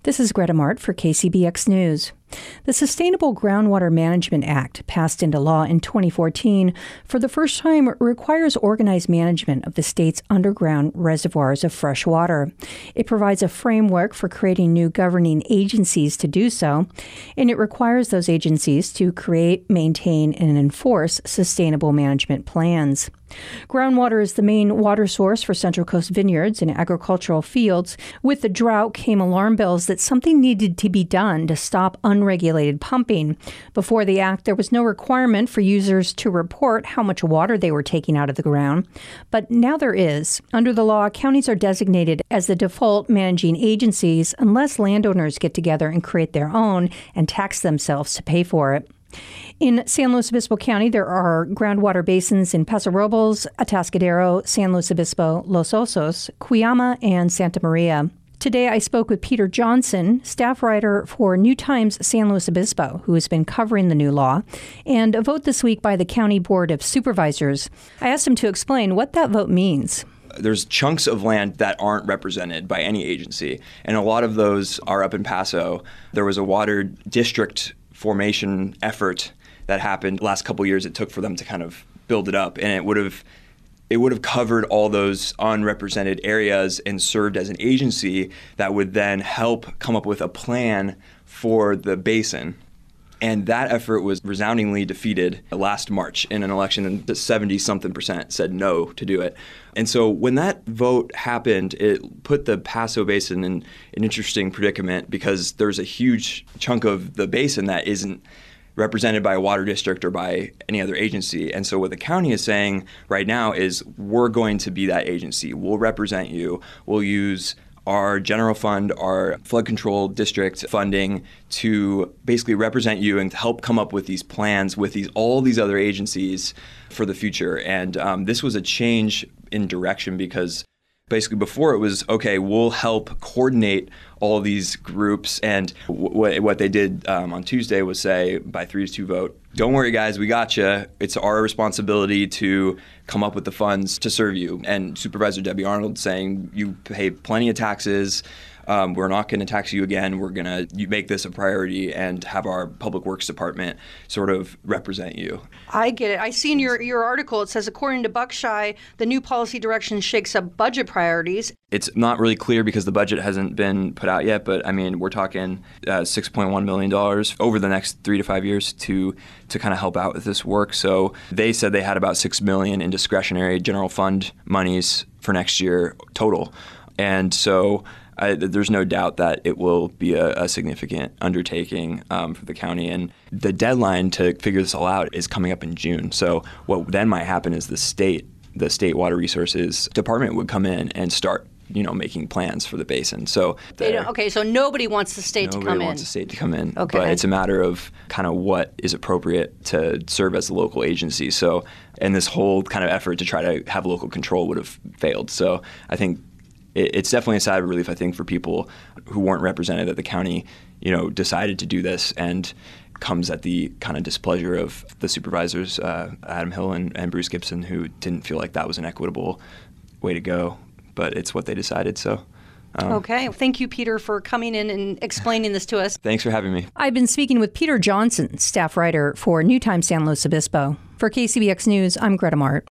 This is Greta Mart for KCBX News. The Sustainable Groundwater Management Act, passed into law in 2014, for the first time requires organized management of the state's underground reservoirs of fresh water. It provides a framework for creating new governing agencies to do so, and it requires those agencies to create, maintain, and enforce sustainable management plans. Groundwater is the main water source for Central Coast vineyards and agricultural fields. With the drought came alarm bells that something needed to be done to stop unregulated pumping. Before the act, there was no requirement for users to report how much water they were taking out of the ground. But now there is. Under the law, counties are designated as the default managing agencies unless landowners get together and create their own and tax themselves to pay for it. In San Luis Obispo County, there are groundwater basins in Paso Robles, Atascadero, San Luis Obispo, Los Osos, Cuyama, and Santa Maria. Today, I spoke with Peter Johnson, staff writer for New Times San Luis Obispo, who has been covering the new law, and a vote this week by the County Board of Supervisors. I asked him to explain what that vote means. There's chunks of land that aren't represented by any agency, and a lot of those are up in Paso. There was a water district formation effort that happened the last couple of years it took for them to kind of build it up, and it would have covered all those unrepresented areas and served as an agency that would then help come up with a plan for the basin. And that effort was resoundingly defeated last March in an election, and 70-something% said no to do it. And so when that vote happened, it put the Paso Basin in an interesting predicament because there's a huge chunk of the basin that isn't represented by a water district or by any other agency. And so what the county is saying right now is we're going to be that agency. We'll represent you. We'll use our general fund, our flood control district funding to basically represent you and to help come up with these plans with all these other agencies for the future. And this was a change in direction because basically before it was, okay, we'll help coordinate all these groups. And what they did on Tuesday was say, by 3-2 vote, don't worry, guys, we got you. It's our responsibility to come up with the funds to serve you. And Supervisor Debbie Arnold saying, you pay plenty of taxes. We're not going to tax you again. We're going to make this a priority and have our Public Works Department sort of represent you. I get it. I see in your article, it says, according to Buckshire, the new policy direction shakes up budget priorities. It's not really clear because the budget hasn't been put out yet, but I mean, we're talking $6.1 million over the next 3 to 5 years to kind of help out with this work. So they said they had about $6 million in discretionary general fund monies for next year total. And so there's no doubt that it will be a significant undertaking for the county. And the deadline to figure this all out is coming up in June. So what then might happen is the state Water Resources Department would come in and start making plans for the basin. So so nobody wants the state to come in. Nobody wants the state to come in. Okay. But it's a matter of kind of what is appropriate to serve as the local agency. So, and this whole kind of effort to try to have local control would have failed. So I think it's definitely a sigh of relief, I think, for people who weren't represented that the county, decided to do this, and comes at the kind of displeasure of the supervisors, Adam Hill and Bruce Gibson, who didn't feel like that was an equitable way to go. But it's what they decided, so. Okay. Thank you, Peter, for coming in and explaining this to us. Thanks for having me. I've been speaking with Peter Johnson, staff writer for New Times San Luis Obispo. For KCBX News, I'm Greta Mart.